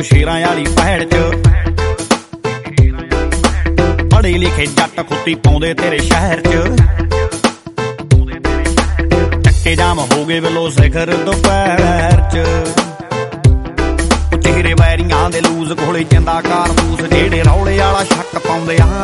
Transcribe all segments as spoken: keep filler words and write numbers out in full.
ਸ਼ੇਰਾਂ ਵਾਲੀ ਭੈੜ ਚ ਪੜ੍ਹੇ ਲਿਖੇ ਜੱਟ ਖੁੱਤੀ ਪਾਉਂਦੇ ਤੇਰੇ ਸ਼ਹਿਰ ਚ ਟੱਕੇ ਜਾਮ ਹੋ ਗਏ ਵੱਲੋਂ ਸਿਖਰ ਦੁਪਹਿਰ ਚ ਚਿਹਰੇ ਵੈਰੀਆਂ ਦੇ ਲੂਜ਼ ਕੋਲੇ ਚੰਦਾ ਕਾਰਤੂਸ ਜਿਹੜੇ ਰੌਲੇ ਵਾਲਾ ਸ਼ੱਕ ਪਾਉਂਦੇ ਆ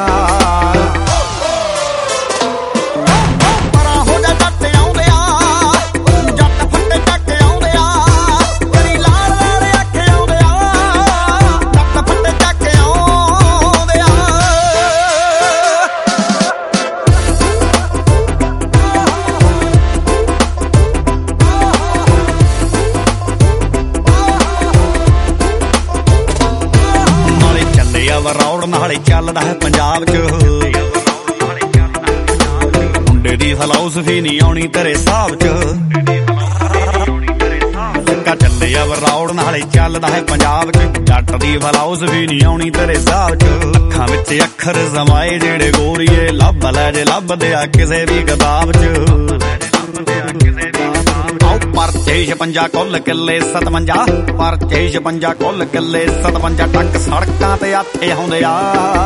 ਰੌੜ ਨਾਲੇ ਚੱਲਦਾ ਹੈ ਪੰਜਾਬ ਚ ਮੁੰਡੇ ਦੀ ਫਲਸਫੀ ਨਹੀਂ ਆਉਣੀ ਤੇਰੇ ਹਿਸਾਬ ਚ ਲੱਗਾ ਚੱਲੇ ਆ ਰੌੜ ਨਾਲੇ ਚੱਲਦਾ ਹੈ ਪੰਜਾਬ ਚ ਜੱਟ ਦੀ ਫਲਸਫੀ ਨਹੀਂ ਆਉਣੀ ਤੇਰੇ ਹਿਸਾਬ ਚ ਅੱਖਾਂ ਵਿੱਚ ਅੱਖਰ ਜਮਾਏ ਜਿਹੜੇ ਗੋਰੀਏ ਲੱਭ ਲੈ ਜੇ ਲੱਭਦੇ ਆ ਕਿਸੇ ਵੀ ਕਿਤਾਬ ਚ ਪਰਚੇ ਛਪੰਜਾ ਕੁੱਲ ਕਿੱਲੇ ਸਤਵੰਜਾ ਪਰਚੇ ਛਪੰਜਾ ਕੁੱਲ ਕਿੱਲੇ ਸਤਵੰਜਾ ਟੱਕ ਸੜਕਾਂ ਤੇ ਆਥੇ ਆਉਂਦੇ ਆ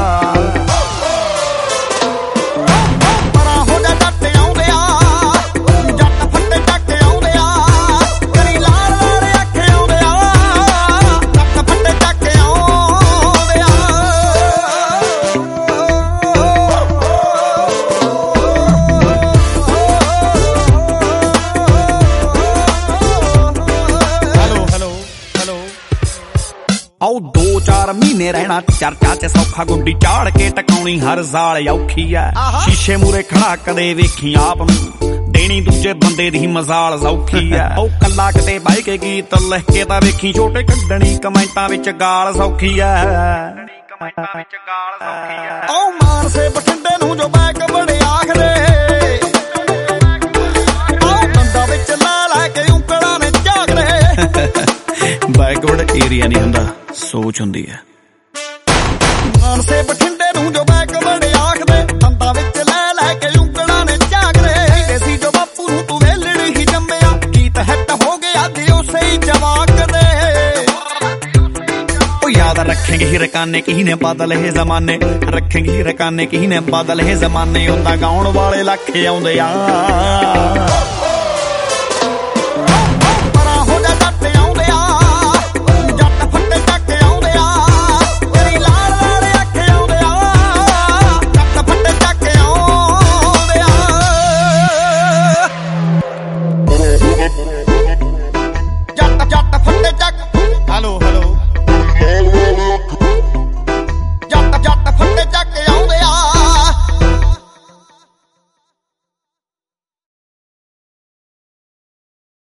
ਆਓ ਦੋ ਚਾਰ ਮਹੀਨੇ ਰਹਿਣਾ ਚਰਚਾ ਚ ਸੌਖਾ ਗੁੱਡੀ ਚਾੜ ਕੇ ਟਕਾਉਣੀ ਹਰ ਸਾਲ ਔਖੀ ਐ ਸ਼ੀਸ਼ੇ ਮੂਰੇ ਖੜਾ ਕਦੇ ਵੇਖੀ ਆਪ ਨੂੰ ਦੇਣੀ ਦੂਜੇ ਬੰਦੇ ਦੀ ਮਜ਼ਾਲ ਸੌਖੀ ਐ ਉਹ ਕੱਲਾ ਕਿਤੇ ਬਾਈ ਕੇ ਗੀਤ ਲਿਖ ਕੇ ਤਾਂ ਵੇਖੀ ਛੋਟੇ ਕੱਢਣੀ ਕਮੈਂਟਾਂ ਵਿੱਚ ਗਾਲ ਸੌਖੀ ਐ ਉਹ ਮਾਨਸੇ ਬਠਿੰਡੇ ਨੂੰ ਜੋ ਬੈਕ ਬੜੇ ਆਖਦੇ ਉਹ ਬੰਦਾ ਵਿੱਚ ਲਾ ਲੈ ਕੇ ਉਂਗਲਾਂ ਨੇ ਝਾਕਦੇ ਬੈਕਵਰਡ ਏਰੀਆ ਨਹੀਂ ਹੁੰਦਾ ਸੋਚ ਹੁੰਦੀ ਹੈ ਮਾਨਸੇ ਬਠਿੰਡੇ ਨੂੰ ਜੋ ਬੈਕ ਬੜੇ ਆਖਦੇ ਦੰਦਾਂ ਵਿੱਚ ਲੈ ਲੈ ਕੇ ਉਂਗਲਾਂ ਨੇ ਝਾਕਦੇ ਸੀ ਜੋ ਬਾਪੂ ਨੂੰ ਤੂੰ ਵੇਲੜੀ ਹੀ ਜੰਮਿਆ ਗੀਤ ਹਿੱਟ ਹੋ ਗਿਆ ਤੇ ਉਸੇ ਹੀ ਜਵਾਕ ਦੇ ਉਹ ਯਾਦ ਰੱਖੇਂਗੇ ਹੀ ਰਕਾਨੇ ਕੀ ਨੇ ਬਦਲ ਇਹ ਜ਼ਮਾਨੇ ਰੱਖੇਂਗੇ ਹੀ ਰਕਾਨੇ ਕੀ ਨੇ ਬਦਲ ਇਹ ਜ਼ਮਾਨੇ ਹੁੰਦਾ ਗਾਉਣ ਵਾਲੇ ਲੱਖ ਆਉਂਦੇ ਆ